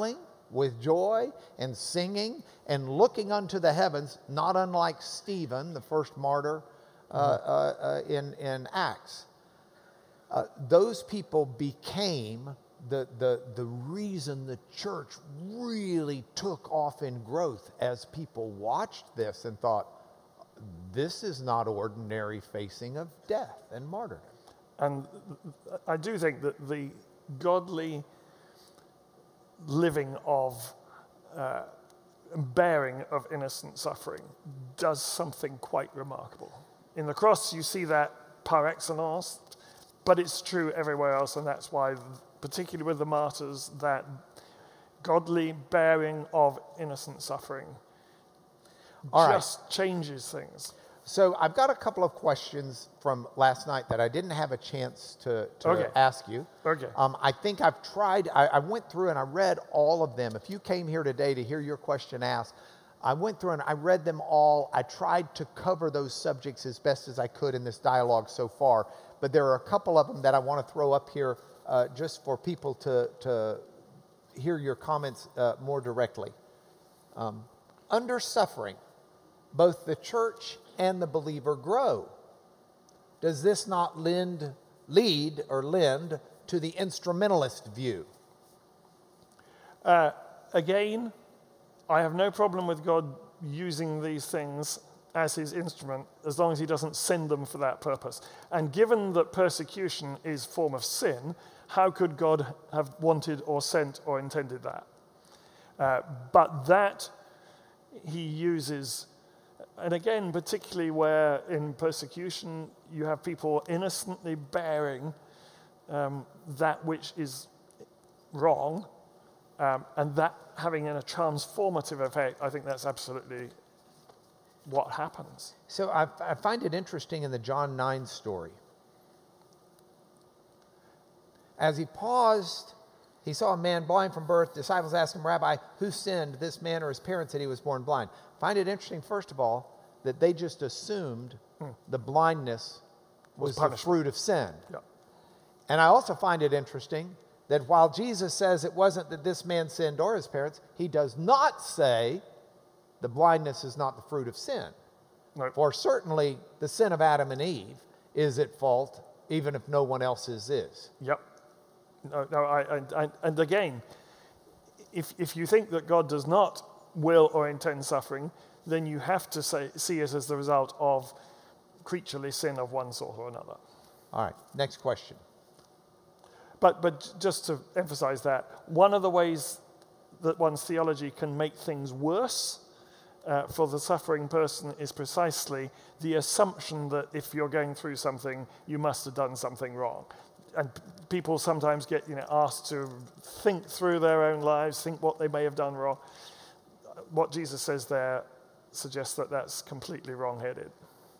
[SPEAKER 1] with joy and singing and looking unto the heavens, not unlike Stephen, the first martyr uh, uh, uh, in, in Acts. Uh, those people became the, the, the reason the church really took off in growth, as people watched this and thought, this is not ordinary facing of death and martyrdom.
[SPEAKER 2] And I do think that the godly living of, uh, bearing of innocent suffering does something quite remarkable. In the cross, you see that par excellence, but it's true everywhere else, and that's why, particularly with the martyrs, that godly bearing of innocent suffering All just right. changes things.
[SPEAKER 1] So I've got a couple of questions from last night that I didn't have a chance to, to
[SPEAKER 2] okay.
[SPEAKER 1] ask you.
[SPEAKER 2] Okay.
[SPEAKER 1] Um, I think I've tried, I, I went through and I read all of them. If you came here today to hear your question asked, I went through and I read them all. I tried to cover those subjects as best as I could in this dialogue so far, but there are a couple of them that I want to throw up here uh, just for people to, to hear your comments uh, more directly. Um, under suffering, both the church and the believer grow. Does this not lend, lead or lend to the instrumentalist view?
[SPEAKER 2] Uh, again, I have no problem with God using these things as his instrument, as long as he doesn't send them for that purpose. And given that persecution is a form of sin, how could God have wanted or sent or intended that? Uh, but that he uses. And again, particularly where in persecution you have people innocently bearing um, that which is wrong, um, and that having a transformative effect, I think that's absolutely what happens.
[SPEAKER 1] So I, I find it interesting in the John nine story. As he paused, he saw a man blind from birth. Disciples asked him, Rabbi, who sinned, this man or his parents, that he was born blind? Find it interesting, first of all, that they just assumed hmm. the blindness was, was the fruit of sin.
[SPEAKER 2] Yeah.
[SPEAKER 1] And I also find it interesting that while Jesus says it wasn't that this man sinned or his parents, he does not say the blindness is not the fruit of sin.
[SPEAKER 2] Right.
[SPEAKER 1] For certainly the sin of Adam and Eve is at fault, even if no one else's is.
[SPEAKER 2] Yep. No, no, I, I, I, and again, if, if you think that God does not will or intend suffering, then you have to say, see it as the result of creaturely sin of one sort or another.
[SPEAKER 1] All right, next question.
[SPEAKER 2] But, but just to emphasize that, one of the ways that one's theology can make things worse uh, for the suffering person is precisely the assumption that if you're going through something, you must have done something wrong. And people sometimes get you know, asked to think through their own lives, think what they may have done wrong. What Jesus says there suggests that that's completely wrong-headed.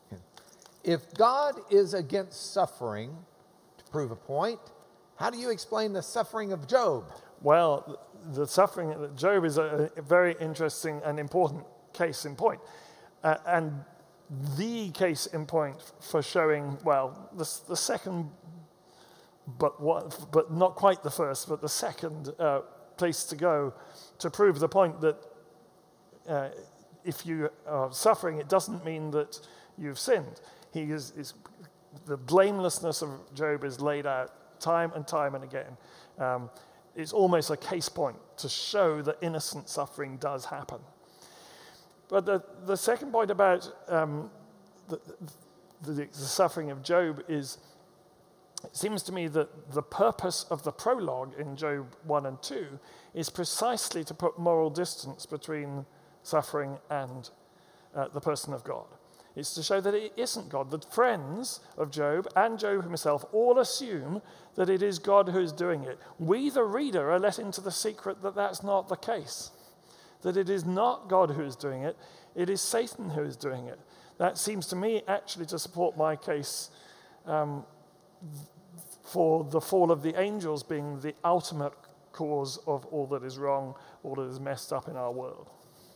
[SPEAKER 1] If God is against suffering, to prove a point, how do you explain the suffering of Job?
[SPEAKER 2] Well, the suffering of Job is a, a very interesting and important case in point. Uh, and the case in point for showing, well, the, the second, but, what, but not quite the first, but the second uh, place to go to prove the point that uh, if you are suffering, it doesn't mean that you've sinned. He is, is the blamelessness of Job is laid out time and time and again. Um, it's almost a case point to show that innocent suffering does happen. But the, the second point about um, the, the, the suffering of Job is, it seems to me that the purpose of the prologue in Job one and two is precisely to put moral distance between suffering and uh, the person of God. It's to show that it isn't God. The friends of Job and Job himself all assume that it is God who is doing it. We, the reader, are let into the secret that that's not the case, that it is not God who is doing it, it is Satan who is doing it. That seems to me actually to support my case um, for the fall of the angels being the ultimate cause of all that is wrong, all that is messed up in our world.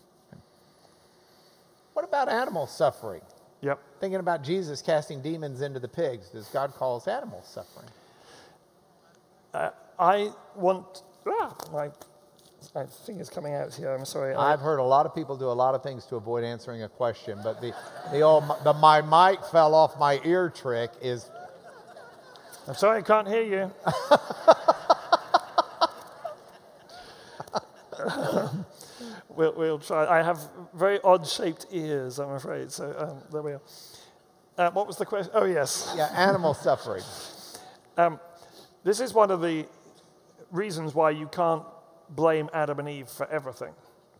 [SPEAKER 1] What about animal suffering?
[SPEAKER 2] Yep.
[SPEAKER 1] Thinking about Jesus casting demons into the pigs, does God call us animal suffering?
[SPEAKER 2] Uh, I want, ah, my I think it's coming out here. I'm sorry.
[SPEAKER 1] I've heard a lot of people do a lot of things to avoid answering a question, but the the old the my mic fell off my ear trick is.
[SPEAKER 2] I'm sorry, I can't hear you. we'll, we'll try. I have very odd-shaped ears, I'm afraid. So um, there we are. Uh, what was the question? Oh, yes.
[SPEAKER 1] Yeah, animal suffering.
[SPEAKER 2] Um, this is one of the reasons why you can't blame Adam and Eve for everything.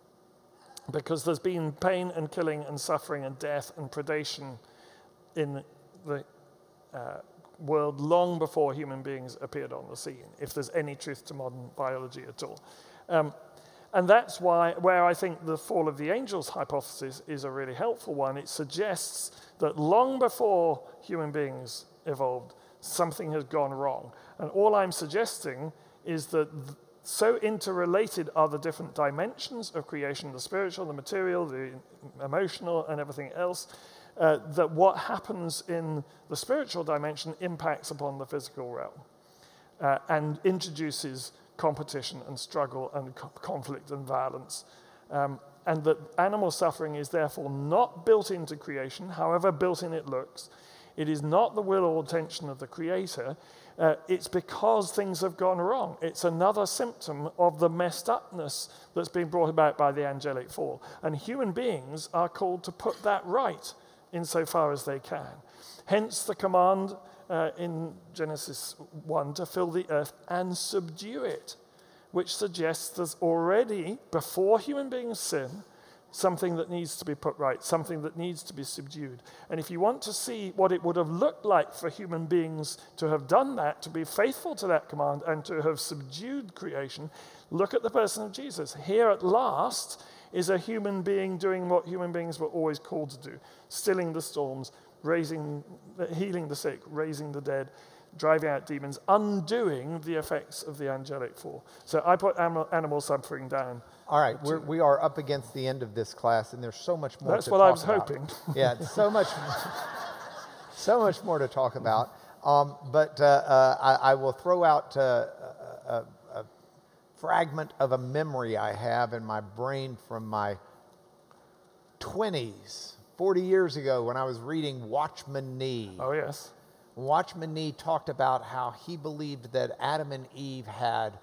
[SPEAKER 2] Because there's been pain and killing and suffering and death and predation in the uh, world long before human beings appeared on the scene, if there's any truth to modern biology at all. Um, and that's why, where I think the fall of the angels hypothesis is a really helpful one. It suggests that long before human beings evolved, something has gone wrong. And all I'm suggesting is that th- so interrelated are the different dimensions of creation, the spiritual, the material, the emotional, and everything else, uh, that what happens in the spiritual dimension impacts upon the physical realm uh, and introduces competition and struggle and co- conflict and violence. Um, and that animal suffering is therefore not built into creation, however built in it looks. It is not the will or intention of the Creator. Uh, it's because things have gone wrong. It's another symptom of the messed upness that's been brought about by the angelic fall. And human beings are called to put that right insofar as they can. Hence the command uh, in Genesis one to fill the earth and subdue it, which suggests there's already, before human beings sin, something that needs to be put right, something that needs to be subdued. And if you want to see what it would have looked like for human beings to have done that, to be faithful to that command and to have subdued creation, look at the person of Jesus. Here at last is a human being doing what human beings were always called to do, stilling the storms, raising, healing the sick, raising the dead, driving out demons, undoing the effects of the angelic fall. So I put animal, animal suffering down.
[SPEAKER 1] All right, we're, we are up against the end of this class, and there's so much more
[SPEAKER 2] That's
[SPEAKER 1] to
[SPEAKER 2] what
[SPEAKER 1] talk
[SPEAKER 2] I was
[SPEAKER 1] about.
[SPEAKER 2] hoping.
[SPEAKER 1] Yeah, so much, so much more to talk about. Um, but uh, uh, I, I will throw out uh, a, a fragment of a memory I have in my brain from my twenties, forty years ago, when I was reading Watchman Nee.
[SPEAKER 2] Oh, yes.
[SPEAKER 1] Watchman Nee talked about how he believed that Adam and Eve had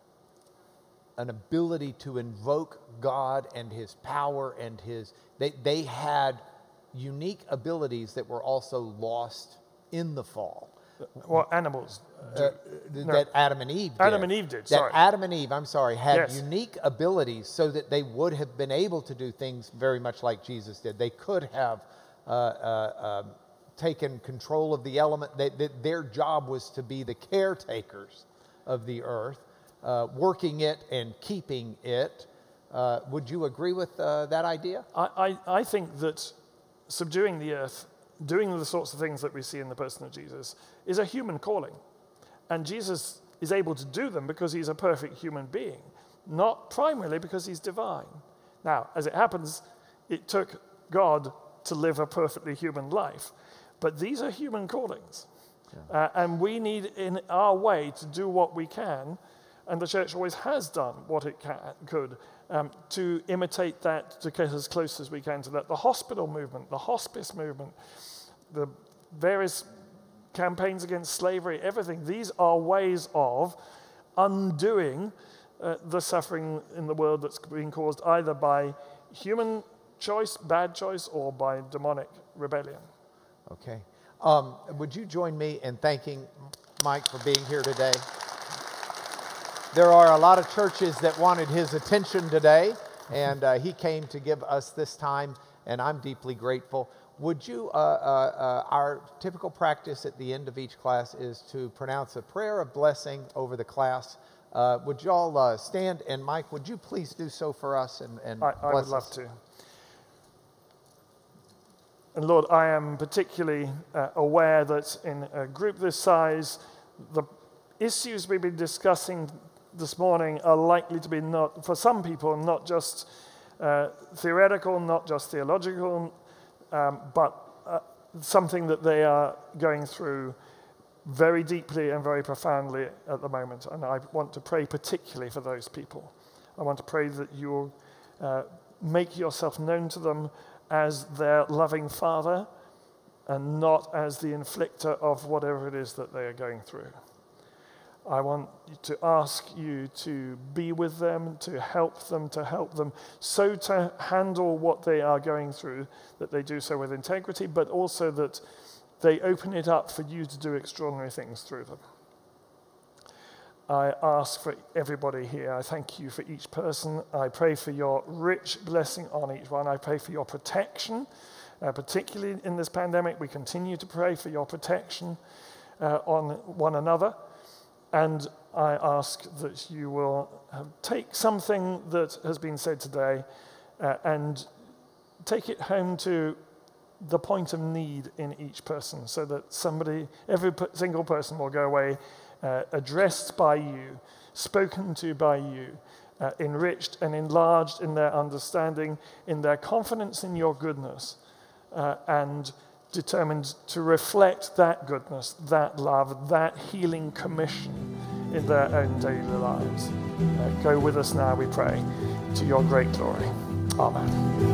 [SPEAKER 1] an ability to invoke God and his power and his, they, they had unique abilities that were also lost in the fall.
[SPEAKER 2] Well, animals.
[SPEAKER 1] Uh,
[SPEAKER 2] no.
[SPEAKER 1] That Adam and Eve did.
[SPEAKER 2] Adam and Eve did,
[SPEAKER 1] that
[SPEAKER 2] sorry.
[SPEAKER 1] Adam and Eve, I'm sorry, had
[SPEAKER 2] Yes.
[SPEAKER 1] unique abilities so that they would have been able to do things very much like Jesus did. They could have uh, uh, um, taken control of the element. They, they, their job was to be the caretakers of the earth, uh, working it and keeping it. Uh, would you agree with uh, that idea?
[SPEAKER 2] I, I, I think that subduing the earth, doing the sorts of things that we see in the person of Jesus, is a human calling. And Jesus is able to do them because he's a perfect human being, not primarily because he's divine. Now, as it happens, it took God to live a perfectly human life. But these are human callings. Yeah. Uh, and we need, in our way, to do what we can, and the church always has done what it can, could, um, to imitate that, to get as close as we can to that. The hospital movement, the hospice movement, the various campaigns against slavery, everything, these are ways of undoing uh, the suffering in the world that's being caused either by human choice, bad choice, or by demonic rebellion.
[SPEAKER 1] Okay. Um, would you join me in thanking Mike for being here today? There are a lot of churches that wanted his attention today, and uh, he came to give us this time, and I'm deeply grateful. Would you, uh, uh, uh, our typical practice at the end of each class is to pronounce a prayer of blessing over the class. Uh, would y'all uh, stand, and Mike, would you please do so for us and, and
[SPEAKER 2] I, I
[SPEAKER 1] bless
[SPEAKER 2] would love
[SPEAKER 1] us?
[SPEAKER 2] to. And Lord, I am particularly uh, aware that in a group this size, the issues we've been discussing this morning are likely to be not, for some people, not just uh, theoretical, not just theological, um, but uh, something that they are going through very deeply and very profoundly at the moment. And I want to pray particularly for those people. I want to pray that you'll uh, make yourself known to them as their loving Father and not as the inflictor of whatever it is that they are going through. I want to ask you to be with them, to help them, to help them, so to handle what they are going through, that they do so with integrity, but also that they open it up for you to do extraordinary things through them. I ask for everybody here. I thank you for each person. I pray for your rich blessing on each one. I pray for your protection, uh, particularly in this pandemic. We continue to pray for your protection uh, on one another. And I ask that you will uh, take something that has been said today uh, and take it home to the point of need in each person, so that somebody, every single person will go away uh, addressed by you, spoken to by you, uh, enriched and enlarged in their understanding, in their confidence in your goodness, uh, and determined to reflect that goodness, that love, that healing commission in their own daily lives. Uh, go with us now, we pray, to your great glory. Amen.